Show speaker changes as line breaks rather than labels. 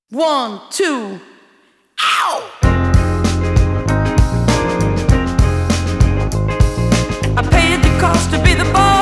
One, two, ow! I paid the cost to be the boss.